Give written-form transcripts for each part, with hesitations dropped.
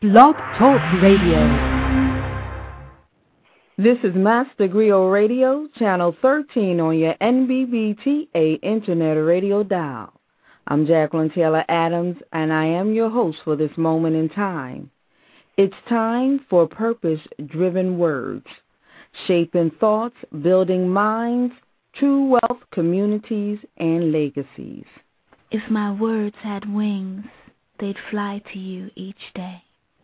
Blog Talk Radio. This is Master Griot Radio, Channel 13 on your NBBTA Internet Radio dial. I'm Jacqueline Taylor Adams, and I am your host for this moment in time. It's time for purpose-driven words, shaping thoughts, building minds, true wealth, communities, and legacies. If my words had wings, they'd fly to you each day.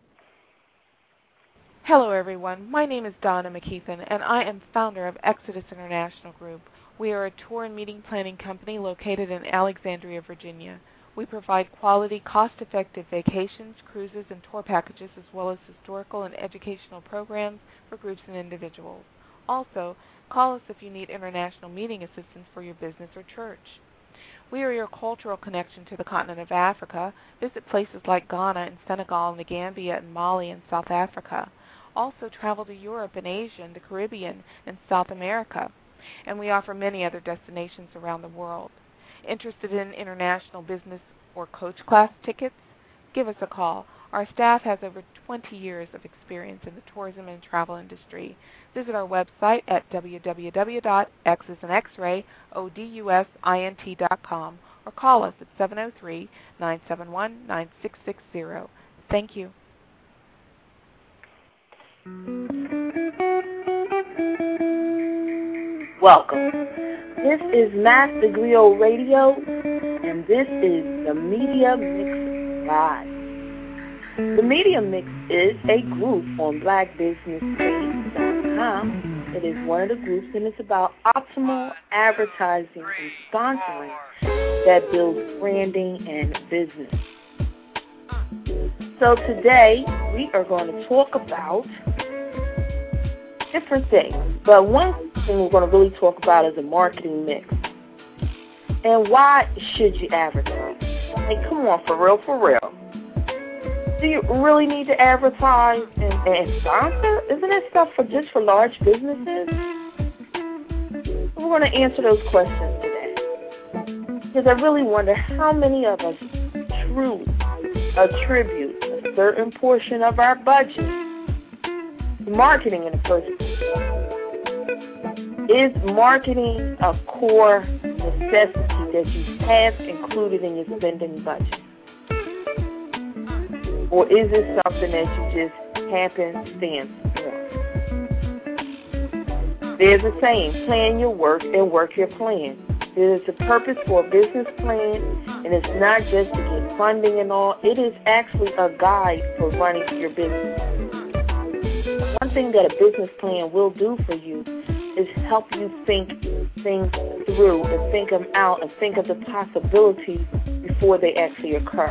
Hello, everyone. My name is Donna McKeithen, and I am founder of Exodus International Group. We are a tour and meeting planning company located in Alexandria, Virginia. We provide quality, cost-effective vacations, cruises, and tour packages, as well as historical and educational programs for groups and individuals. Also, call us if you need international meeting assistance for your business or church. We are your cultural connection to the continent of Africa. Visit places like Ghana and Senegal and the Gambia and Mali and South Africa. Also travel to Europe and Asia and the Caribbean and South America. And we offer many other destinations around the world. Interested in international business or coach class tickets? Give us a call. Our staff has over 20 years of experience in the tourism and travel industry. Visit our website at www.xsandxrayodusint.com or call us at 703-971-9660. Thank you. Welcome. This is Master Griot Radio, and this is the Media Mix Live. The Media Mix is a group on blackbusinesspage.com. It is one of the groups, and it's about optimal advertising and sponsoring that builds branding and business. So today, we are going to talk about different things, but one thing we're going to really talk about is a marketing mix. And why should you advertise? I mean, come on, for real. Do you really need to advertise and sponsor? Isn't that stuff just for large businesses? We're going to answer those questions today, because I really wonder how many of us truly attribute a certain portion of our budget to marketing in the first place. Is marketing a core necessity that you have included in your spending budget? Or is it something that you just happenstance on? There's a saying, plan your work and work your plan. There's a purpose for a business plan, and it's not just to get funding and all. It is actually a guide for running your business. One thing that a business plan will do for you is help you think things through and think them out and think of the possibilities before they actually occur.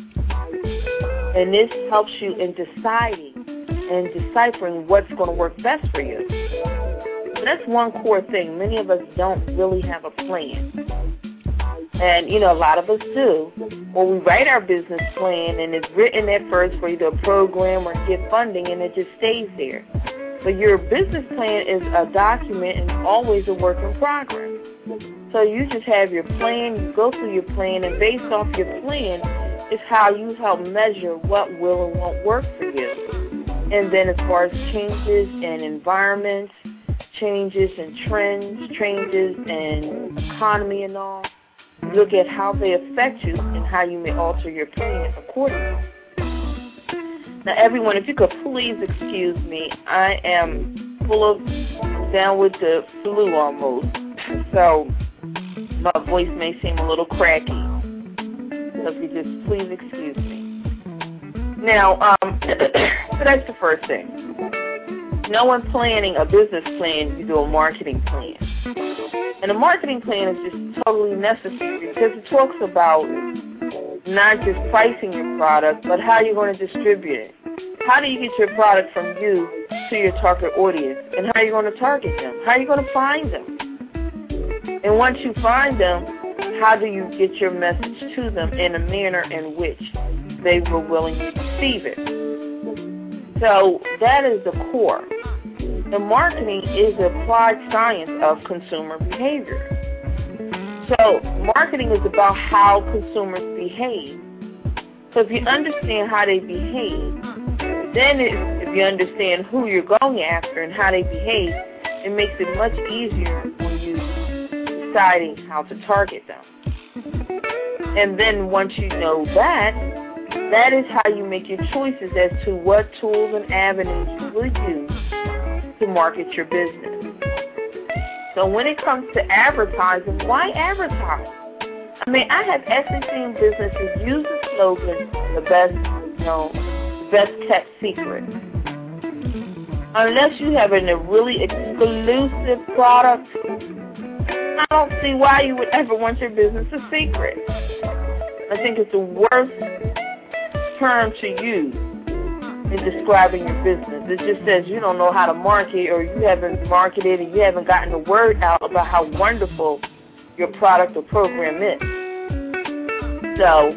And this helps you in deciding and deciphering what's going to work best for you. So that's one core thing. Many of us don't really have a plan. And, a lot of us do. Well, we write our business plan, and it's written at first for either a program or get funding, and it just stays there. But your business plan is a document and always a work in progress. So you just have your plan, you go through your plan, and based off your plan is how you help measure what will and won't work for you. And then as far as changes in environments, changes in trends, changes in economy and all, look at how they affect you and how you may alter your plan accordingly. Now, everyone, if you could please excuse me, I am down with the flu almost, so my voice may seem a little cracky. So if you just please excuse me. Now, so that's the first thing. When planning a business plan, you do a marketing plan. And a marketing plan is just totally necessary because it talks about not just pricing your product, but how you're going to distribute it. How do you get your product from you to your target audience? And how are you going to target them? How are you going to find them? And once you find them, how do you get your message to them in a manner in which they will willingly receive it? So that is the core. And marketing is the applied science of consumer behavior. So marketing is about how consumers behave. So if you understand how they behave, Then if you understand who you're going after and how they behave, it makes it much easier when you deciding how to target them. And then once you know that, that is how you make your choices as to what tools and avenues you will use to market your business. So when it comes to advertising, why advertise? I mean, I have actually seen businesses use the slogan, the best kept secret. Unless you have a really exclusive product, I don't see why you would ever want your business a secret. I think it's the worst term to use in describing your business. It just says you don't know how to market, or you haven't marketed and you haven't gotten the word out about how wonderful your product or program is. So,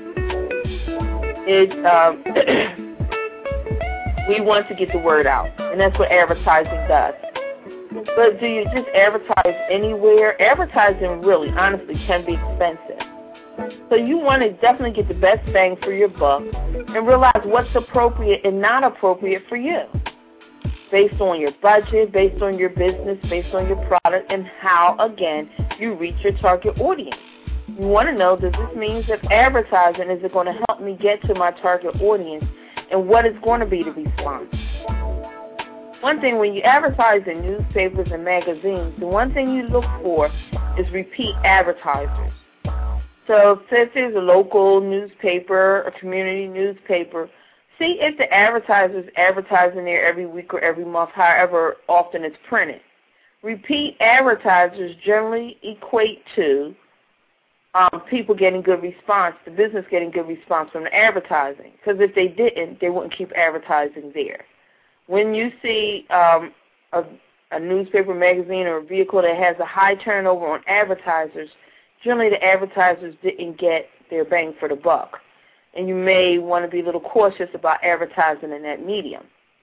we want to get the word out, and that's what advertising does. But do you just advertise anywhere? Advertising really, honestly, can be expensive. So you want to definitely get the best bang for your buck and realize what's appropriate and not appropriate for you, based on your budget, based on your business, based on your product, and how, again, you reach your target audience. You want to know, does this mean that advertising, is it going to help me get to my target audience, and what is going to be the response? One thing, when you advertise in newspapers and magazines, the one thing you look for is repeat advertisers. So if there's a local newspaper, a community newspaper, see if the advertisers advertising there every week or every month, however often it's printed. Repeat advertisers generally equate to people getting good response, the business getting good response from the advertising. Because if they didn't, they wouldn't keep advertising there. When you see a newspaper, magazine, or a vehicle that has a high turnover on advertisers, generally the advertisers didn't get their bang for the buck. And you may want to be a little cautious about advertising in that medium.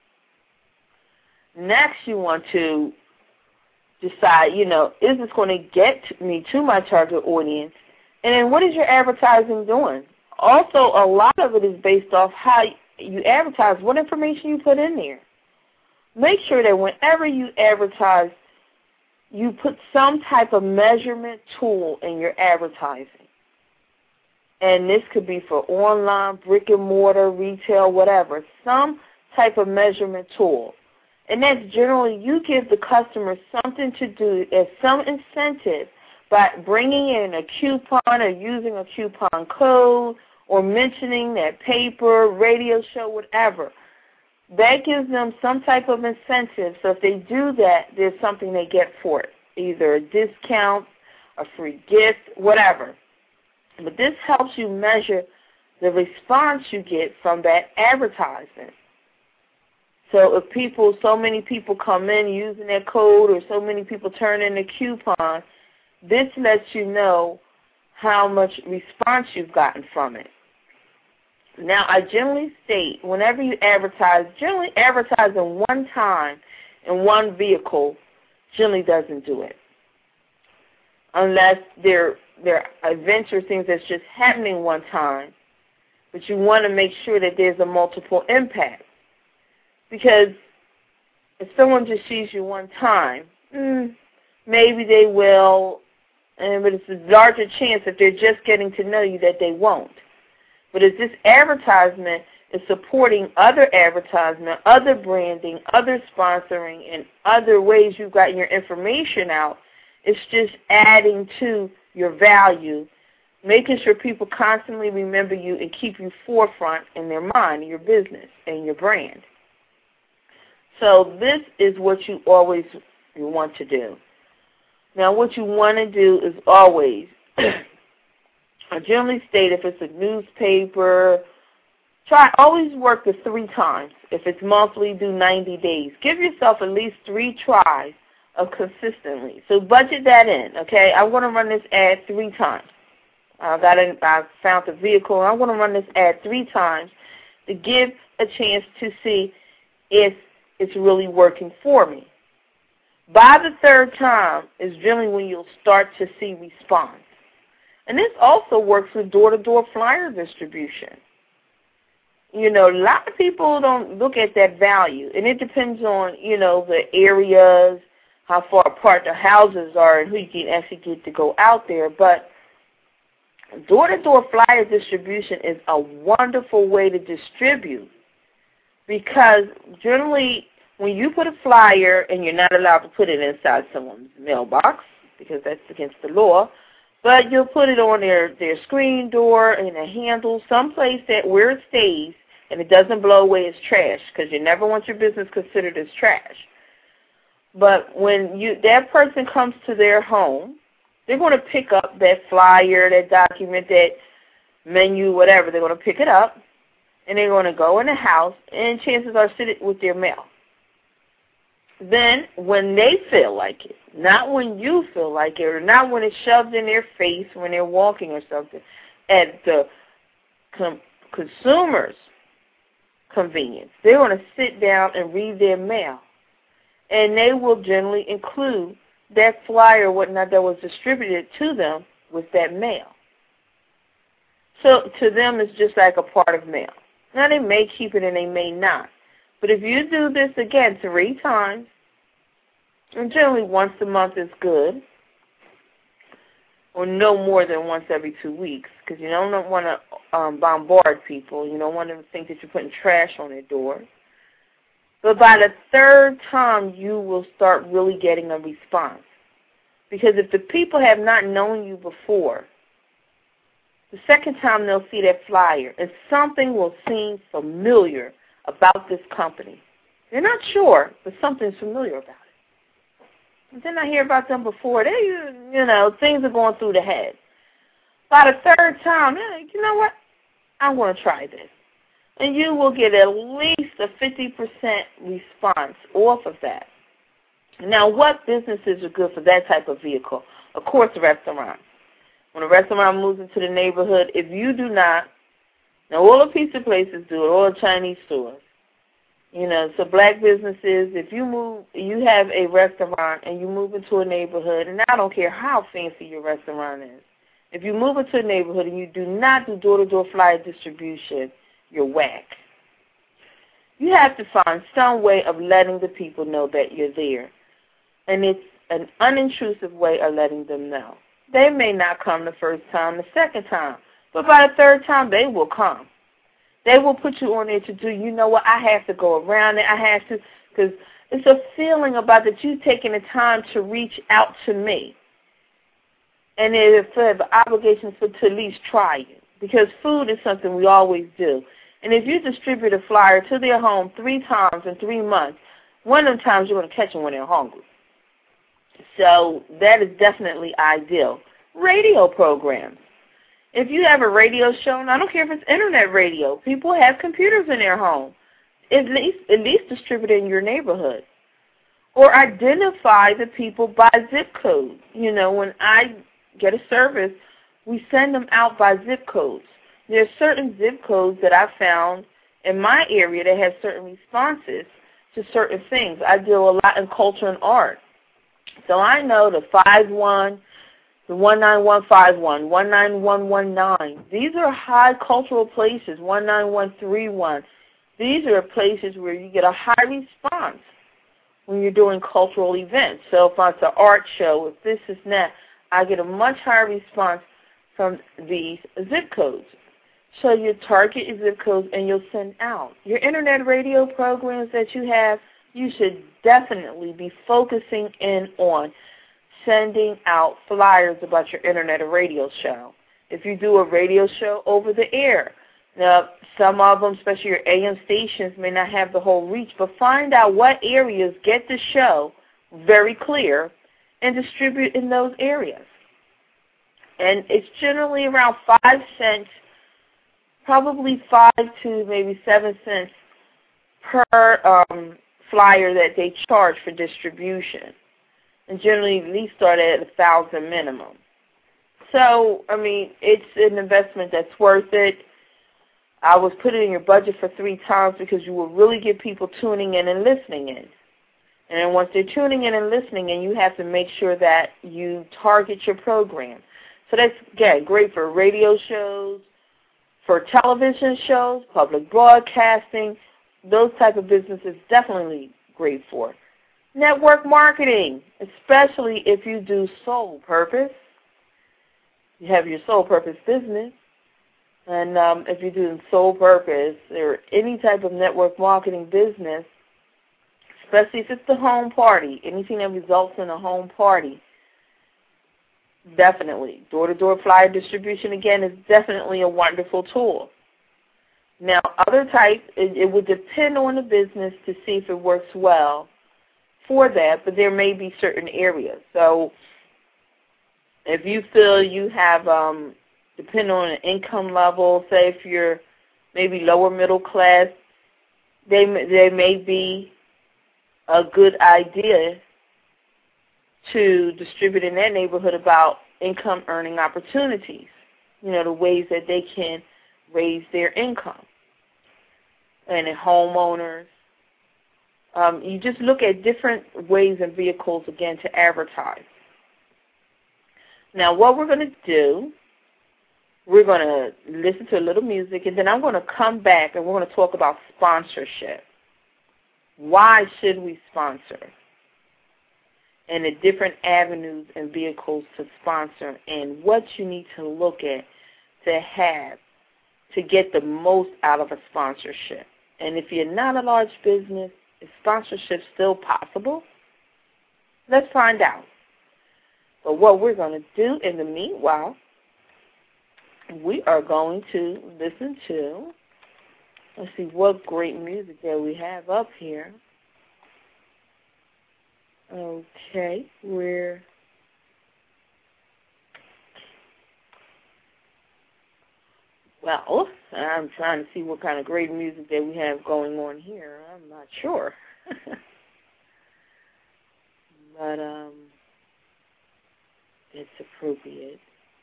Next, you want to decide, is this going to get me to my target audience? And then what is your advertising doing? Also, a lot of it is based off how you advertise, what information you put in there. Make sure that whenever you advertise, you put some type of measurement tool in your advertising. And this could be for online, brick and mortar, retail, whatever. Some type of measurement tool. And that's generally, you give the customer something to do as some incentive by bringing in a coupon or using a coupon code or mentioning that paper, radio show, whatever. That gives them some type of incentive. So if they do that, there's something they get for it, either a discount, a free gift, whatever. But this helps you measure the response you get from that advertisement. So if so many people come in using that code, or so many people turn in a coupon, this lets you know how much response you've gotten from it. Now, I generally state, whenever you advertise, generally advertising one time in one vehicle generally doesn't do it. Unless there are events or things that's just happening one time. But you want to make sure that there's a multiple impact. Because if someone just sees you one time, maybe they will, but it's a larger chance if they're just getting to know you that they won't. But if this advertisement is supporting other advertisement, other branding, other sponsoring, and other ways you've gotten your information out, it's just adding to your value, making sure people constantly remember you and keep you forefront in their mind, your business, and your brand. So this is what you always want to do. Now, what you want to do is always, I generally state if it's a newspaper, always work the 3 times. If it's monthly, do 90 days. Give yourself at least 3 tries of consistently. So budget that in, okay? I'm going to run this ad 3 times. I found the vehicle, and I'm going to run this ad 3 times to give a chance to see if it's really working for me. By the 3rd time is generally when you'll start to see response. And this also works with door-to-door flyer distribution. a lot of people don't look at that value, and it depends on, the areas, how far apart the houses are, and who you can actually get to go out there. But door-to-door flyer distribution is a wonderful way to distribute, because generally when you put a flyer, and you're not allowed to put it inside someone's mailbox because that's against the law, but you'll put it on their screen door and a handle, someplace where it stays and it doesn't blow away as trash, because you never want your business considered as trash. But when that person comes to their home, they're going to pick up that flyer, that document, that menu, whatever. They're going to pick it up, and they're going to go in the house, and chances are sit it with their mail. Then when they feel like it, not when you feel like it, or not when it's shoved in their face when they're walking or something, at the consumer's convenience, they're going to sit down and read their mail. And they will generally include that flyer or whatnot that was distributed to them with that mail. So to them, it's just like a part of mail. Now, they may keep it and they may not. But if you do this, again, 3 times, and generally once a month is good, or no more than once every 2 weeks, because you don't want to bombard people. You don't want them to think that you're putting trash on their door. But by the 3rd time, you will start really getting a response. Because if the people have not known you before, the 2nd time they'll see that flyer, and something will seem familiar about this company. They're not sure, but something's familiar about it. And then I hear about them before. Things are going through the head. By the 3rd time, you know what? I want to try this. And you will get at least a 50% response off of that. Now, what businesses are good for that type of vehicle? Of course, restaurants. When a restaurant moves into the neighborhood, if you do not, now all the pizza places do it, all the Chinese stores. So black businesses, if you have a restaurant and you move into a neighborhood, and I don't care how fancy your restaurant is, if you move into a neighborhood and you do not do door-to-door flyer distribution, you're whack. You have to find some way of letting the people know that you're there. And it's an unintrusive way of letting them know. They may not come the 1st time, the 2nd time, but by the 3rd time, they will come. They will put you on there to do, I have to go around it. I have to, because it's a feeling about that you taking the time to reach out to me. And if they have obligations to at least try it, because food is something we always do. And if you distribute a flyer to their home 3 times in 3 months, one of the times you're going to catch them when they're hungry. So that is definitely ideal. Radio programs. If you have a radio show, and I don't care if it's internet radio, people have computers in their home. At least distribute it in your neighborhood. Or identify the people by zip code. When I get a service, we send them out by zip codes. There are certain zip codes that I found in my area that have certain responses to certain things. I deal a lot in culture and art. So I know the 51, the 19151, 19119. These are high cultural places, 19131. These are places where you get a high response when you're doing cultural events. So if it's an art show, if this is that, I get a much higher response from these zip codes. So you target your zip codes and you'll send out. Your internet radio programs that you have, you should definitely be focusing in on sending out flyers about your internet or radio show. If you do a radio show over the air, now some of them, especially your AM stations, may not have the whole reach, but find out what areas get the show very clear and distribute in those areas. And it's generally around 5 cents, probably 5 to maybe 7 cents per flyer that they charge for distribution. And generally, at least start at 1,000 minimum. So, it's an investment that's worth it. I was put it in your budget for 3 times because you will really get people tuning in and listening in. And then once they're tuning in and listening in, you have to make sure that you target your program. So that's, again, great for radio shows, For television shows, public broadcasting, those type of businesses definitely great for. Network marketing, especially if you do sole purpose. You have your sole purpose business. And if you're doing sole purpose or any type of network marketing business, especially if it's the home party, anything that results in a home party, definitely. Door-to-door flyer distribution, again, is definitely a wonderful tool. Now, other types, it would depend on the business to see if it works well for that, but there may be certain areas. So if you feel you have, depending on the income level, say if you're maybe lower middle class, there may be a good idea to distribute in that neighborhood about income earning opportunities, the ways that they can raise their income. And in homeowners, you just look at different ways and vehicles, again, to advertise. Now, what we're going to do, we're going to listen to a little music, and then I'm going to come back and we're going to talk about sponsorship. Why should we sponsor? And the different avenues and vehicles to sponsor and what you need to look at to have to get the most out of a sponsorship. And if you're not a large business, is sponsorship still possible? Let's find out. But what we're going to do in the meanwhile, we are going to listen to, let's see what great music that we have up here. Okay, well, I'm trying to see what kind of great music that we have going on here. I'm not sure. But it's appropriate.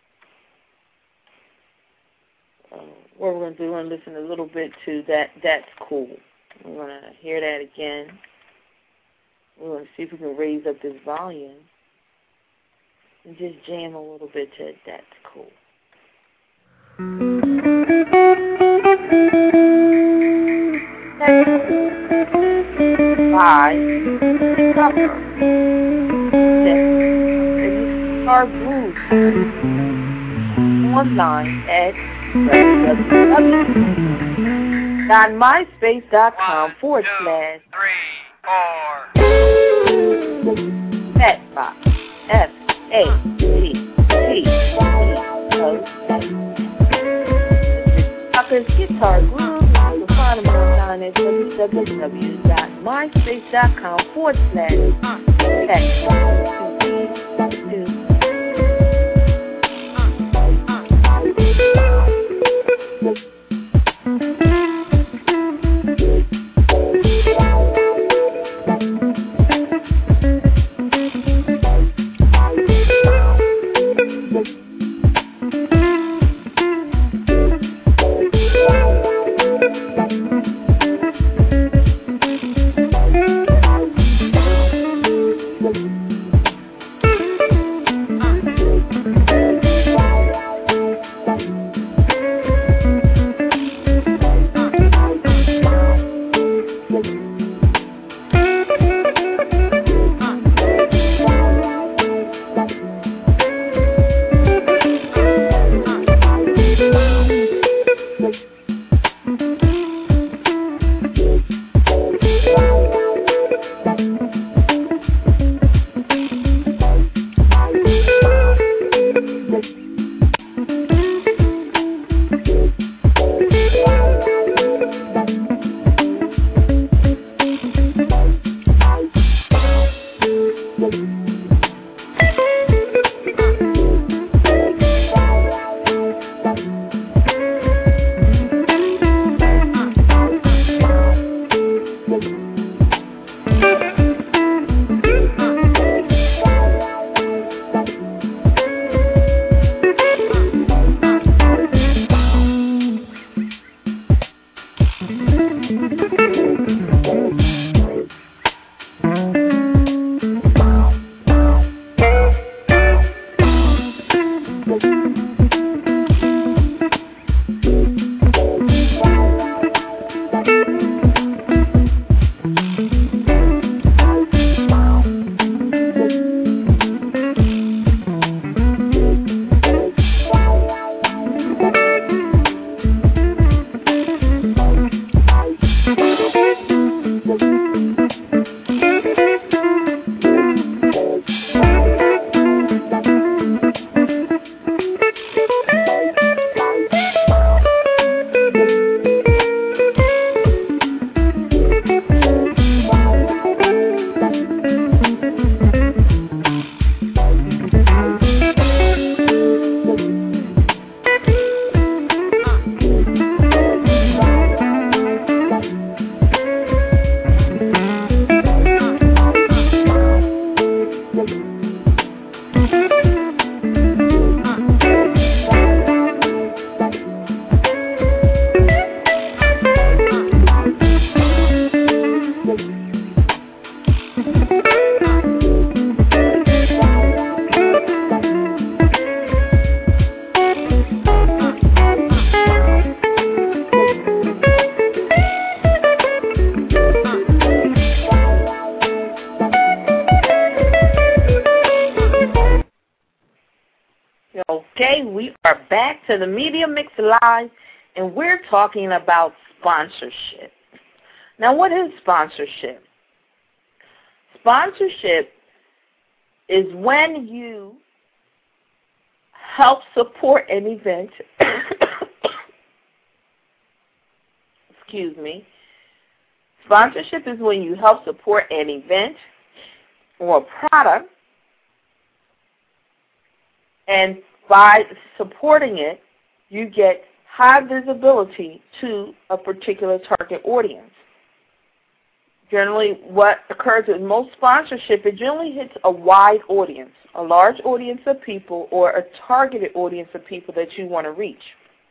What we're going to do, we're going to listen a little bit to That's Cool. We're going to hear that again. We're going to see if we can raise up this volume and just jam a little bit to That's Cool. By Cover. Our group online at www.myspace.com/Fatbox. Fatbox Guitar Group. You can find them online at www.myspace.com/Fatbox. back to the Media Mix Live, and we're talking about sponsorship. Now, what is sponsorship? Sponsorship is when you help support an event. Excuse me. Sponsorship is when you help support an event or a product, and by supporting it, you get high visibility to a particular target audience. Generally, what occurs with most sponsorship, it generally hits a wide audience, a large audience of people, or a targeted audience of people that you want to reach.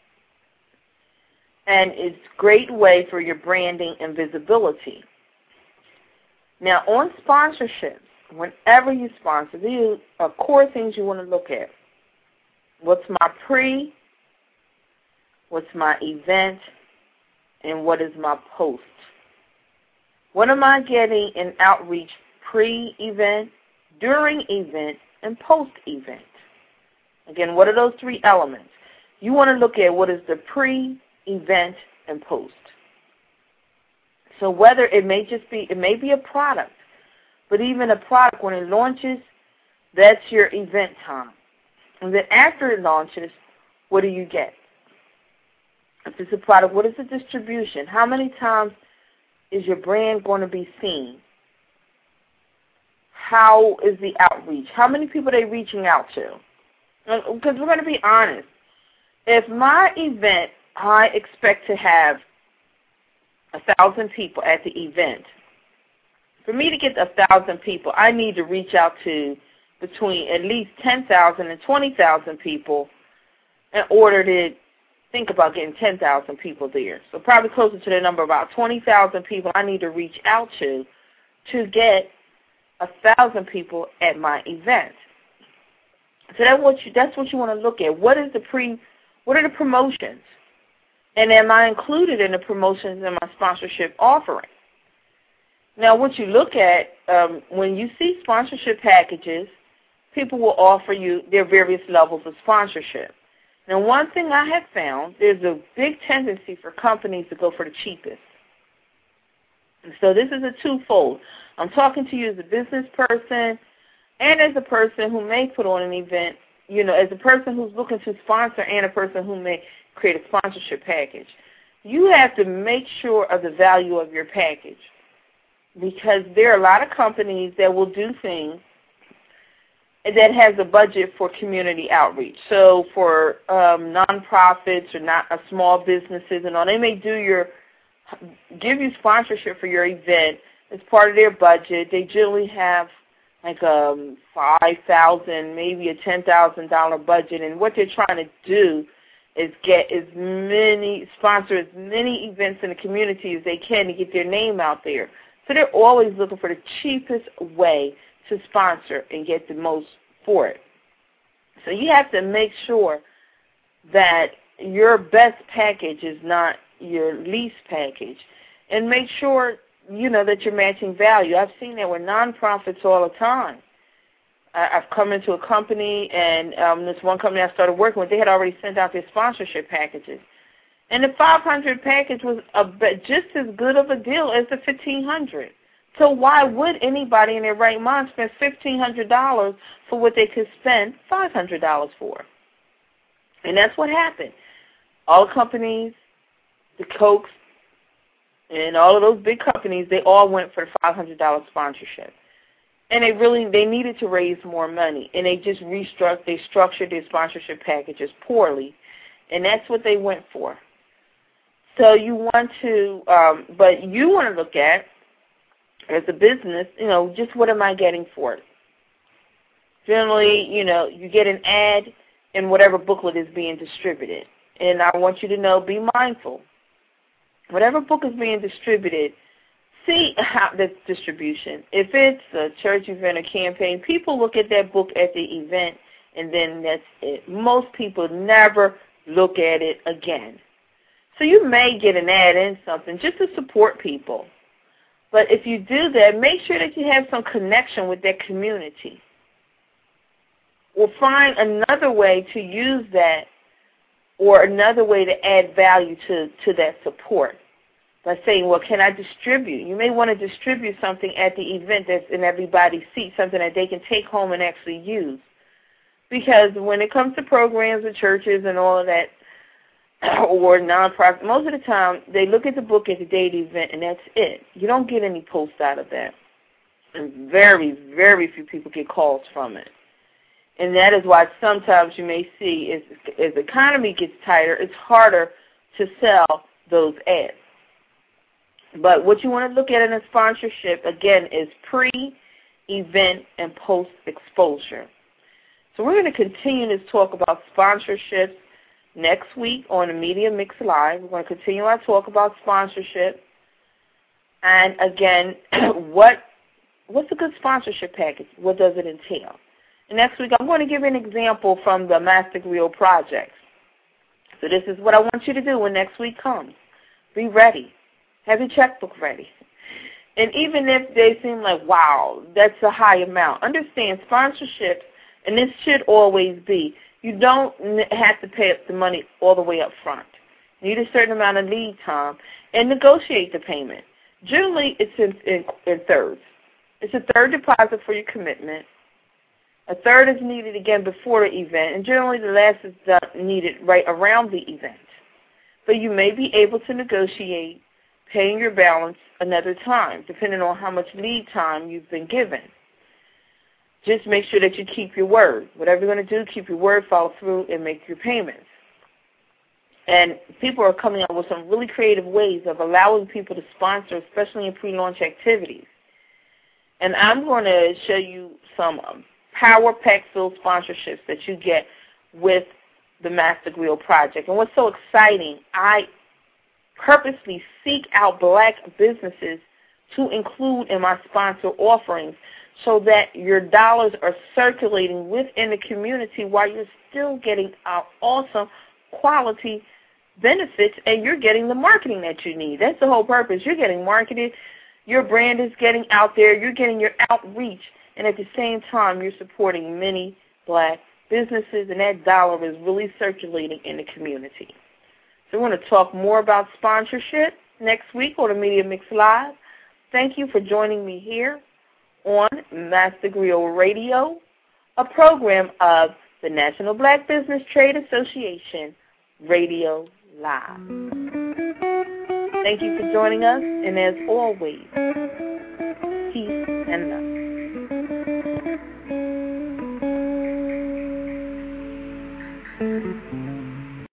And it's a great way for your branding and visibility. Now, on sponsorships, whenever you sponsor, these are core things you want to look at. What's my pre, what's my event, and what is my post? What am I getting in outreach pre-event, during event, and post-event? Again, what are those three elements? You want to look at what is the pre-event and post. So whether it may be a product, but even a product when it launches, that's your event time. And then after it launches, what do you get? If it's a product, what is the distribution? How many times is your brand going to be seen? How is the outreach? How many people are they reaching out to? Because we're going to be honest. If my event, I expect to have 1,000 people at the event. For me to get 1,000 people, I need to reach out to between at least 10,000 and 20,000 people in order to think about getting 10,000 people there. So probably closer to the number of about 20,000 people I need to reach out to get 1,000 people at my event. So that's what you want to look at. What are the promotions? And am I included in the promotions in my sponsorship offering? Now, what you look at, when you see sponsorship packages, people will offer you their various levels of sponsorship. Now, one thing I have found, there's a big tendency for companies to go for the cheapest. And so this is a twofold. I'm talking to you as a business person and as a person who may put on an event, as a person who's looking to sponsor and a person who may create a sponsorship package. You have to make sure of the value of your package, because there are a lot of companies that will do things that has a budget for community outreach. So for nonprofits or not small businesses and all, they may give you sponsorship for your event as part of their budget. They generally have like a $5,000, maybe a $10,000 budget, and what they're trying to do is sponsor as many events in the community as they can to get their name out there. So they're always looking for the cheapest way to sponsor and get the most for it. So you have to make sure that your best package is not your least package, and make sure that you're matching value. I've seen that with nonprofits all the time. I've come into a company, and this one company I started working with, they had already sent out their sponsorship packages. And the 500 package was just as good of a deal as the 1,500. So why would anybody in their right mind spend $1,500 for what they could spend $500 for? And that's what happened. All companies, the Cokes, and all of those big companies, they all went for the $500 sponsorship. And they needed to raise more money. And they just structured their sponsorship packages poorly. And that's what they went for. So you want to, but you want to look at, as a business, just what am I getting for it? Generally, you get an ad in whatever booklet is being distributed. And I want you to know, be mindful. Whatever book is being distributed, see how the distribution. If it's a church event or campaign, people look at that book at the event, and then that's it. Most people never look at it again. So you may get an ad in something just to support people. But if you do that, make sure that you have some connection with that community. Or find another way to use that or another way to add value to that support by saying, well, can I distribute? You may want to distribute something at the event that's in everybody's seat, something that they can take home and actually use. Because when it comes to programs and churches and all of that, or nonprofit, most of the time they look at the book at the day of the event, and that's it. You don't get any posts out of that. And very, very few people get calls from it. And that is why sometimes you may see as the economy gets tighter, it's harder to sell those ads. But what you want to look at in a sponsorship, again, is pre-event and post-exposure. So we're going to continue this talk about sponsorships next week on the Media Mix Live. We're going to continue our talk about sponsorship. And again, what's a good sponsorship package? What does it entail? And next week I'm going to give an example from the Master Griot Project. So this is what I want you to do when next week comes. Be ready. Have your checkbook ready. And even if they seem like, wow, that's a high amount, understand sponsorships, and this should always be, you don't have to pay up the money all the way up front. You need a certain amount of lead time and negotiate the payment. Generally, it's in thirds. It's a third deposit for your commitment. A third is needed again before the event, and generally the last is needed right around the event. But you may be able to negotiate paying your balance another time, depending on how much lead time you've been given. Just make sure that you keep your word. Whatever you're going to do, keep your word, follow through, and make your payments. And people are coming up with some really creative ways of allowing people to sponsor, especially in pre-launch activities. And I'm going to show you some power-pack-filled sponsorships that you get with the Master Griot Project. And what's so exciting, I purposely seek out black businesses to include in my sponsor offerings so that your dollars are circulating within the community while you're still getting awesome quality benefits and you're getting the marketing that you need. That's the whole purpose. You're getting marketed, your brand is getting out there, you're getting your outreach, and at the same time you're supporting many black businesses, and that dollar is really circulating in the community. So we're going to talk more about sponsorship next week on the Media Mix Live. Thank you for joining me here on Master Griot Radio, a program of the National Black Business Trade Association Radio Live. Thank you for joining us, and as always, peace and love.